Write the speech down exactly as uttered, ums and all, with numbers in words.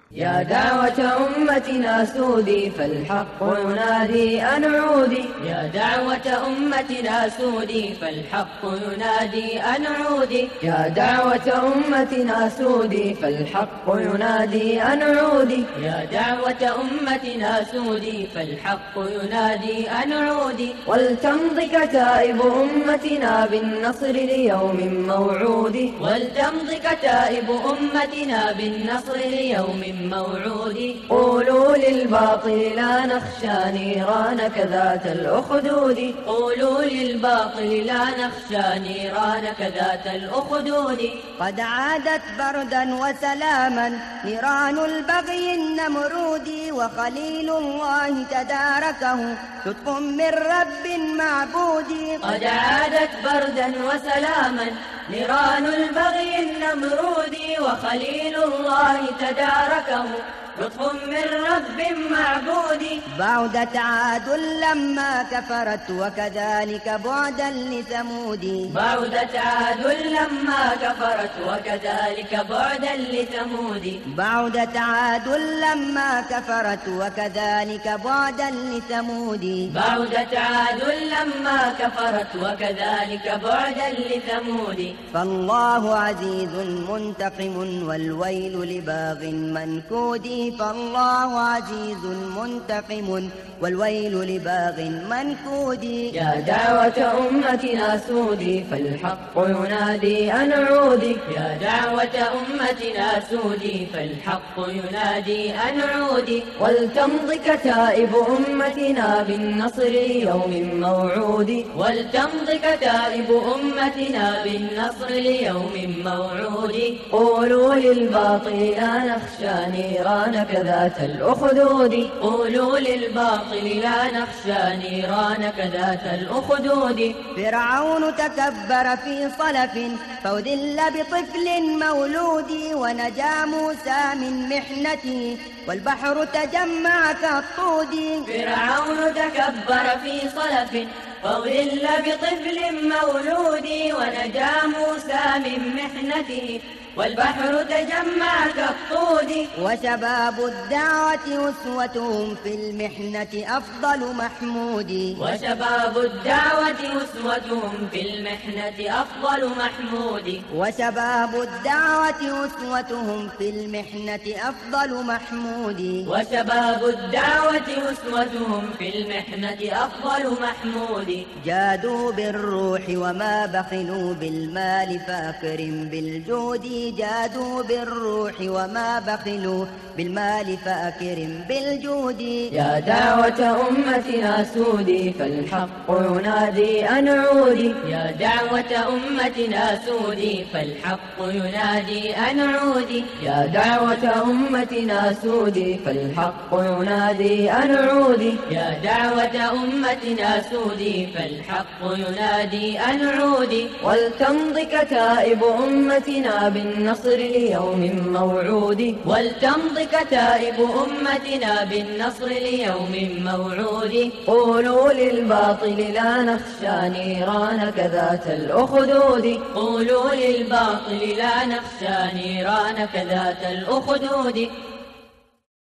يا دعوة أمتنا سودي فالحق ينادي أن عودي. يا دعوة أمتنا سودي فالحق ينادي أن عودي. يا دعوة أمتنا سودي فالحق ينادي أن عودي. يا دعوة أمتنا سودي فالحق ينادي أن عودي. ولتمض كتائب أمتنا بالنصر ليوم موعود. ولتمض كتائب أمتنا بالنصر ليوم موعود. قولوا للباطل لا نخشى نيران كذات الأخدود. قولوا للباطل لا نخشى نيران كذات الأخدود. قد عادت بردا وسلاما نيران البغي النمرود. وخليل الله تداركه لطف من رب معبود. قد عادت بردا وسلاما نيران البغي النمرود. وخليل الله تداركه لطف من رب معبود. بعدت عاد لما كفرت وكذلك بعدا لثمود. بعدت عاد لما كفرت وكذلك بعدا لثمود. بعدت عاد لما كفرت وكذلك بعدا لثمود. بعدت عاد لما كفرت وكذلك بعدا لثمود. فالله عزيز منتقم والويل لباغ منكود. فالله عزيز منتقم والويل لباغ منكود. يا دعوة أمتنا سودي فالحق ينادي أن عودي. يا دعوة أمتنا سودي فالحق ينادي أن عودي. ولتمض كتائب أمتنا بالنصر ليوم موعود. ولتمض كتائب أمتنا بالنصر ليوم موعود. قولوا للباطل لا نخشى نيران كذات الأخدود. قولوا للباطل لا نخشى نيران كذات الأخدود. فرعون تكبر في صلف فأذل بطفل مولود. ونجا موسى من محنته والبحر تجمع كالطود. فرعون تكبر في صلف فأذل بطفل مولود. ونجا موسى من محنته والبحر تجمع كالطود. وشباب الدعوة أسوتهم في المحنة أفضل محمود. وشباب الدعوة أسوتهم في المحنة أفضل محمود. وشباب الدعوة أسوتهم في المحنة أفضل محمود. وشباب الدعوة أسوتهم في المحنة أفضل محمود. جادوا بالروح وما بخلوا بالمال فأكرم بالجود. جادوا بالروح وما بخلوا بالمال فأكرم بالجود. يا دعوة أمتنا سودي فالحق ينادي أن عودي. يا دعوة أمتنا سودي فالحق ينادي أن عودي. يا دعوة أمتنا سودي فالحق ينادي أن عودي. يا دعوة أمتنا سودي فالحق ينادي أن عودي. ولتمض كتائب أمتنا بالنصر ليوم موعود. ولتمض كتائب أمتنا بالنصر ليوم موعود. قولوا للباطل لا نخشى نيران كذات الأخدود. قولوا للباطل لا نخشى نيران كذات الأخدود.